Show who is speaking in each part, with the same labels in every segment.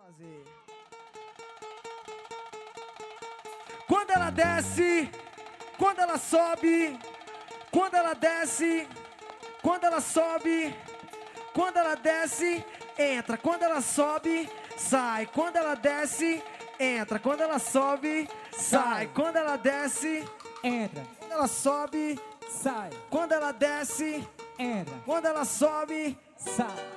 Speaker 1: fazer. Quando ela desce, quando ela sobe, quando ela desce, quando ela sobe, quando ela desce, entra. Quando ela sobe, sai. Quando ela desce, entra. Quando ela sobe, sai. Quando ela desce,
Speaker 2: entra.
Speaker 1: Quando ela sobe,
Speaker 2: sai.
Speaker 1: Quando ela desce,
Speaker 2: entra.
Speaker 1: Quando ela sobe,
Speaker 2: sai.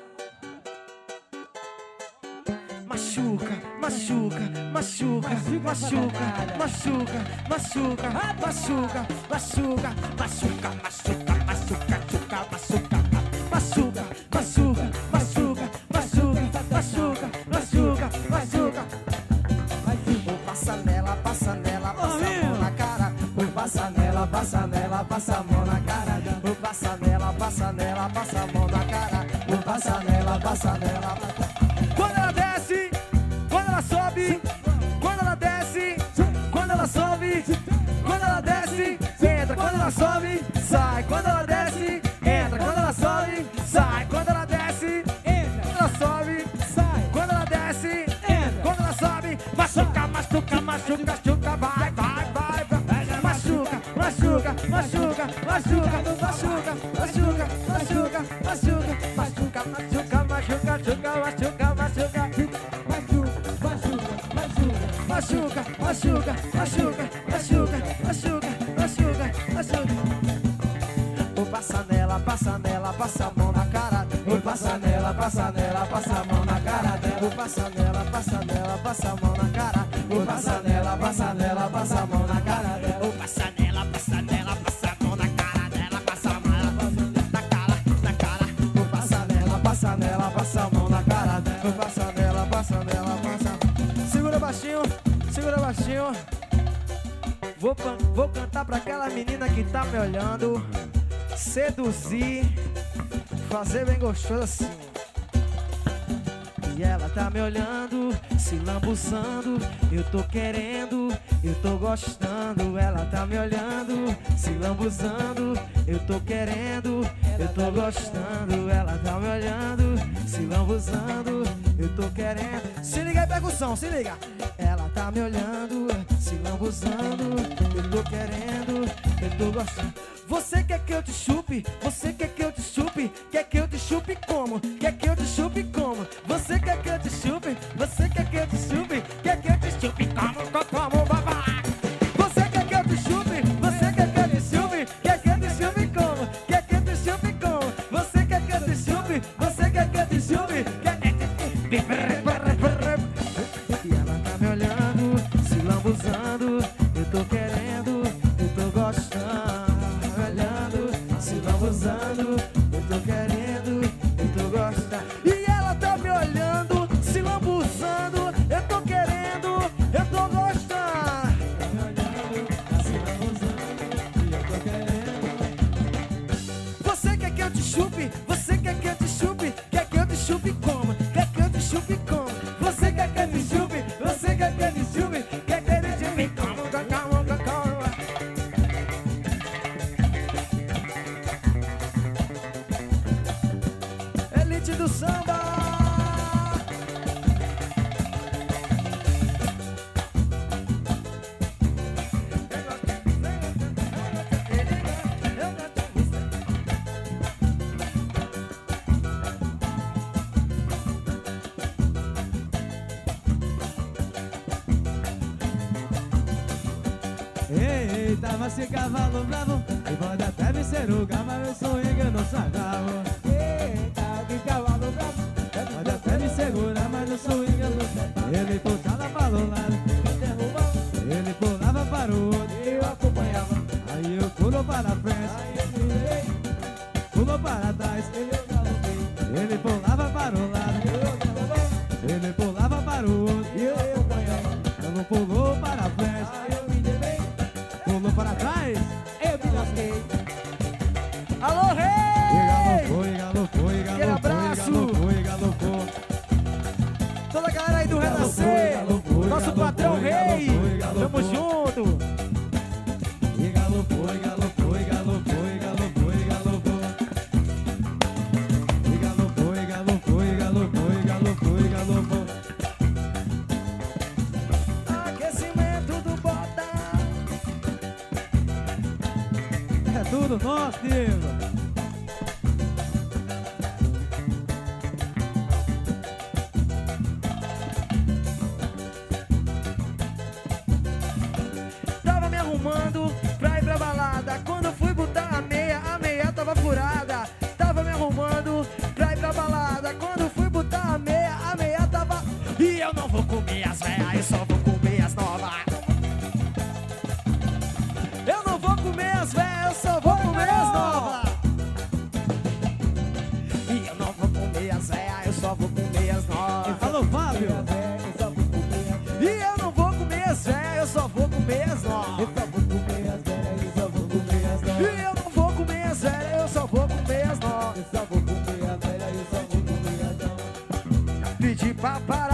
Speaker 1: Machuca, machuca, machuca, machuca, machuca, machuca, machuca, machuca, machuca, machuca, machuca, machuca, machuca, machuca, machuca, machuca, machuca, machuca, machuca. Passa nela, passa nela, passa a mão na cara. Passa nela, passa nela, passa a mão na cara. Passa nela, passa nela, passa a mão na cara. Passa nela, passa nela. Quando ela desce, quando ela sobe, quando ela desce, quando ela sobe, quando ela desce, entra. Quando ela sobe, sai. Quando ela desce, entra. Quando ela sobe, sai. Quando ela desce, entra. Quando ela sobe, sai. Quando ela desce, entra. Quando ela sobe, machuca, machuca, machuca, machuca, vai, vai, vai, vai. Machuca, machuca, machuca, machuca, machuca, machuca, machuca, machuca, machuca, machuca, machuca, machuca, machuca, machuca, machuca, machuca, machuca, machuca, machuca, machuca. Vou passar nela, passa nela, passa a mão na cara. Vou passar nela, passa nela, passa a mão na cara dela. Vou passar nela, passa nela, passa a mão na cara. Vou passar nela, passa nela, passa a mão na cara dela. Vou passar nela, passa nela, passa a mão na cara dela. Passa a mão na cara, na cara. Vou passar nela, passa nela, passa a mão na cara dela. Vou passar nela, passa nela, passa. Segura baixinho, segura baixinho. Vou cantar pra aquela menina que tá me olhando. Seduzir, fazer bem gostoso assim. E ela tá me olhando, se lambuzando. Eu tô querendo, eu tô gostando. Ela tá me olhando, se lambuzando. Eu tô querendo, eu tô gostando. Ela tá me olhando, se lambuzando. Eu tô querendo. Se liga aí, percussão, se liga. Ela tá me olhando, se lambuzando. Eu tô querendo, eu tô gostando. Você quer que eu te chupe? Você quer que eu te chupe? Quer que eu te chupe como? Quer que eu te chupe como? Você quer que eu te chupe? Você quer que eu te chupe? Quer que eu te chupe como babá? Você quer que eu te chupe? Você quer que eu te chupe? Quer que eu te chupe como? Quer que eu te chupe como? Você quer que eu te chupe? Você quer que eu te chupe? Quer que eu te chupe? E ela tá me olhando, se lambuzando. Eu tô querendo, eu tô gostando. Lambuzando, eu tô querendo, eu tô gostando. E ela tá me olhando, se lambuzando. Eu tô querendo, eu tô gostando. Tá me olhando, se lambuzando, eu tô querendo. Você quer que eu te chupe? Você quer que eu te chupe? Quer que eu te chupe como? Quer que eu te chupe como? Você quer que eu te chupe? Você quer que eu te chupe? Quer que eu te chupe como? Elite do samba.
Speaker 2: Eita, mas esse cavalo bravo e pode até me ser o gama, eu sou engano sagrado. Eita, que cavalo bravo, pode até me segurar, mas eu sou engano sagrado. Ele puxava para um lado, me derrubava. Ele pulava para o outro e eu acompanhava. Aí eu pulo para frente, aí eu virei. Pulo para trás, eu galopei. Ele pulava para um lado, eu galopei. Ele pulava para o outro e eu acompanhava. Ele pulou para frente, aí eu me derrubei. Pulou para trás, eu me lasquei.
Speaker 1: Alô, rei!
Speaker 2: E galopou, e galopou, e
Speaker 1: Aquele abraço.
Speaker 2: galopou, e galopou.
Speaker 1: Toda a galera aí do Renascer, nosso patrão rei, tamo junto.
Speaker 2: E galopou, e galopou, e galopou, e galopou, e galopou. E galopou, e galopou, e galopou, e galopou, e galopou. tudo nosso, Diego.
Speaker 1: Tava me arrumando pra ir pra balada. Quando eu fui botar a meia tava furada. Tava me arrumando pra ir pra balada. Quando eu fui botar a meia tava... E eu não vou comer as velhas, eu só vou comer as novas. Eu não vou comer as velhas, eu só vou comer as novas. E eu não vou comer as velhas, eu só vou comer as novas.
Speaker 2: Alô, Fábio.
Speaker 1: E eu não vou comer as velhas, eu só vou comer as novas. E eu não vou comer as velhas, eu só vou comer as novas. Pedi pra parar.